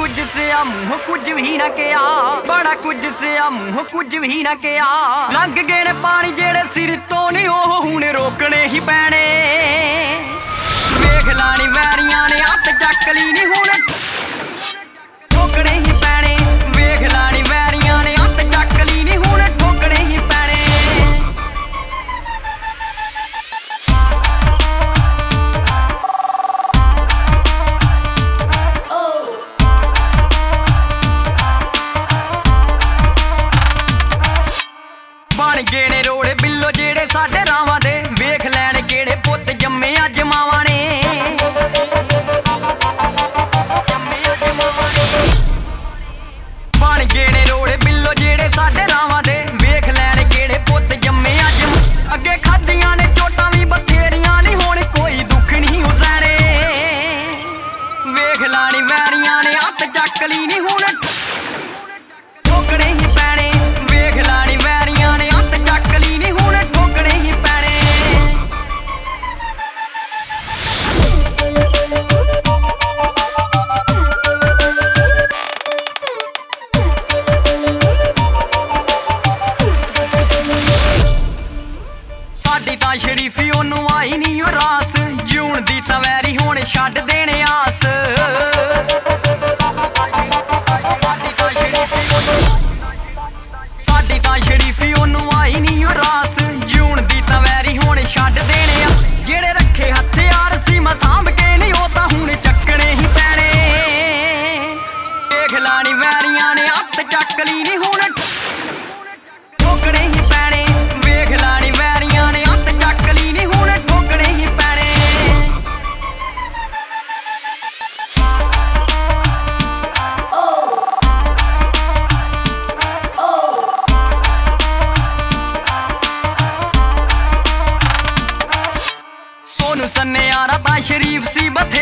ਕੁਝ ਸਿਆ ਮੂੰਹ ਕੁਝ ਵੀ ਨਾ ਕਿਹਾ, ਬੜਾ ਕੁਝ ਸਿਆ ਮੂੰਹ ਕੁਝ ਵੀ ਨਾ ਕਿਹਾ। ਲੰਘ ਗਏ ਨੇ ਪਾਣੀ ਜਿਹੜੇ ਸਿਰ ਤੋਂ ਨਹੀਂ ਉਹ ਹੁਣ ਰੋਕਣੇ ਹੀ ਪੈਣੇ। ਵੇਖ ਲਾਣੀ ਵੈਰੀਆਂ ਨੇ ਹੱਥ ਚੱਕ ਲਈ ਨਹੀਂ ਹੁਣ ਠੋਕਣੇ ਹੀ ਪੈਣੇ। ਵੇਖ ਲਾਣੀ ਵੈਰੀਆਂ ਨੇ ਹੱਥ ਚੱਕ ਲਈ ਨਹੀਂ ਹੁਣ ਠੋਕਣੇ ਹੀ ਪੈਣੇ। ਬਣ ਗਏ ਨੇ ਰੋੜੇ ਬਿੱਲੋ ਜਿਹੜੇ ਸਾਡੇ ਰਾਵਾਂ ਦੇ, ਵੇਖ ਲੈਣ ਕਿਹੜੇ ਪੁੱਤ ਜੰਮੇ ਅੱਜ ਮਾਵਾਂ ਨੇ। ਬਣ ਗਏ ਨੇ ਰੋੜੇ ਬਿੱਲੋ ਜਿਹੜੇ ਸਾਡੇ ਰਾਵਾਂ ਦੇ, ਵੇਖ ਲੈਣ ਕਿਹੜੇ ਪੁੱਤ ਜੰਮੇ ਅੱਜ। ਅੱਗੇ ਖਾਧੀਆਂ ਨੇ ਚੋਟਾਂ ਵੀ ਬਥੇਰੀਆਂ ਨਹੀਂ ਹੁਣ ਕੋਈ ਦੁੱਖ ਨਹੀਂ ਹੁਸੈਣੇ। ਵੇਖ ਲਾਣੀ ਵੈਰੀਆਂ ਨੇ ਹੱਥ ਚੱਕ ਲਈ ਨਹੀਂ ਹੁਣ ਠੋਕਣੇ ਹੀ ਪੈਣੇ। ਵੇਖ ਲਾਣੀ ਵੈਰੀਆਂ ਨੇ ਹੱਥ ਚੱਕ ਲਈ ਨਹੀਂ ਹੁਣ ਠੋਕਣੇ ਹੀ ਪੈਣੇ। ਸਾਡੀ ਤਾਂ ਸ਼ਰੀਫੀ ਉਹਨੂੰ ਆਈ ਨਹੀਂ ਉਹ ਰਾਸ, ਜੂਣ ਦੀ ਤਾਂ ਵੈਰੀ ਹੁਣ ਛੱਡ ਦੇਣੇ ਆਸ। ਸਾਡੀ ਤਾਂ ਸ਼ਰੀਫੀ ਉਹਨੂੰ ਆਈ ਨਹੀਂ ਉਹ ਰਾਸ, ਜੂਣ ਦੀ ਤਾਂ ਵੈਰੀ ਹੁਣ ਛੱਡ ਦੇਣੇ ਆ। ਜਿਹੜੇ ਰੱਖੇ ਹਥਿਆਰ ਸੀ ਮੈਂ ਸਾਂਭ ਕੇ ਨਹੀਂ ਉਹ ਤਾਂ ਹੁਣ ਚੱਕਣੇ ਹੀ ਪੈਣੇ। ਵੇਖ ਲਾਣੀ ਵੈਰੀਆਂ ਨੇ ਹੱਥ ਚੱਕ ਲਈ ਨਹੀਂ ਹੁਣ ਠੋਕਣੇ ਹੀ ਪੈਣੇ। ਵੇਖ ਲਾਣੀ ਵੈਰੀਆਂ ਨੇ ਹੱਥ ਚੱਕ ਲਈ ਨਹੀਂ ਹੁਣ ਠੋਕਣੇ ਹੀ ਪੈਣੇ। ਸੋਨੂੰ ਸੰਨਿਆਰਾ ਤਾਂ ਸ਼ਰੀਫ ਸੀ ਬਥੇ